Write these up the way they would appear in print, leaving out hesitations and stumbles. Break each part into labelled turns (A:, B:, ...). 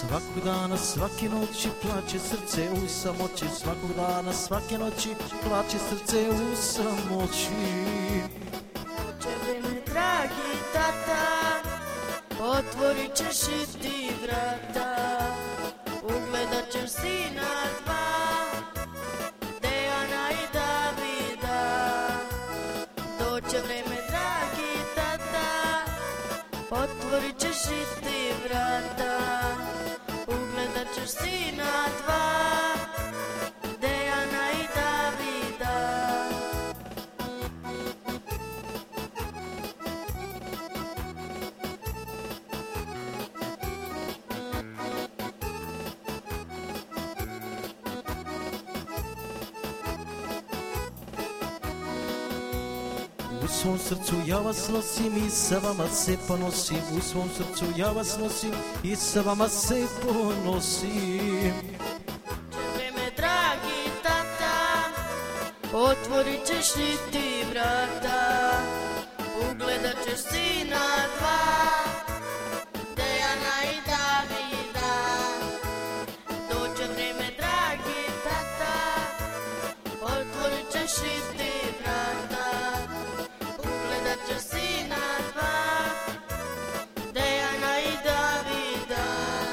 A: Svakog dana, svake noći plače srce u samoći. Svakog dana, svake noći plače srce u samoći.
B: Doće vreme, dragi tata, otvorit ćeš i ti vrata, ugledat ćeš sina dva, Dejana i Davida. Doće vreme, dragi tata, otvorit ćeš i ti vrata, ugledat ćeš sina dva, Dejana i Davida.
A: U svom srcu ja vas nosim i sa vama se ponosim. U svom srcu ja vas nosim i sa vama se ponosim.
B: Vreme, dragi tata, otvorit ćeš i ti vrata, ugledat ćeš sina dva, Dejana i Davida. Doće vreme, dragi tata, otvorit ćeš i ti vrata, ugledat ćeš sina dva, Dejana i Davida.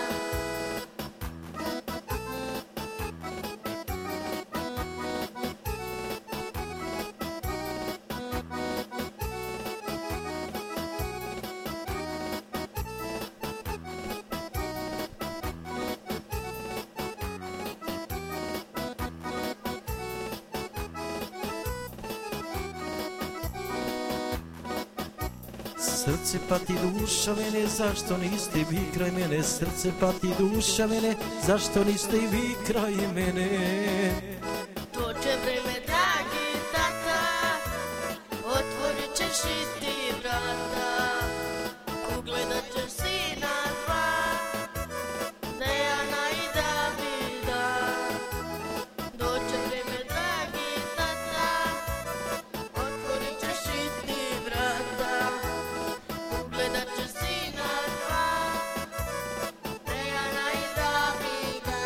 A: Srce pati, duša mene, zašto niste vi kraj mene? Srce pati, duša mene, zašto niste i vi kraj mene?
B: Doće vreme, dragi tata, otvorit ćeš i ti vrata, ugledat ćeš sina dva, Dejana i Davida. Doće vreme, dragi tata, otvorit ćeš i ti vrata, ugledat ćeš sina dva, Dejana i Davida.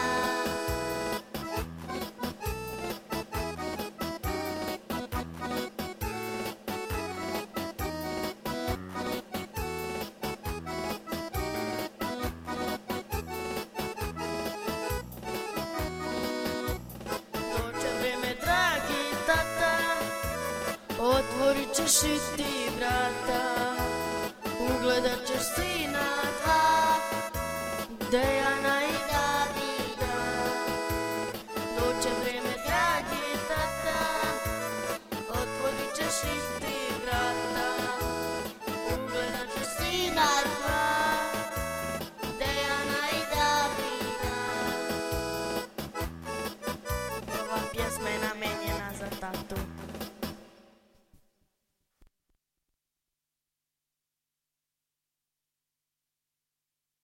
B: Doće vreme, dragi tata, otvorit ćeš i ti vrata, ugledat ćeš sina dva, Dejana i Davida. Doće vreme, dragi tata, otvorit ćeš i ti vrata,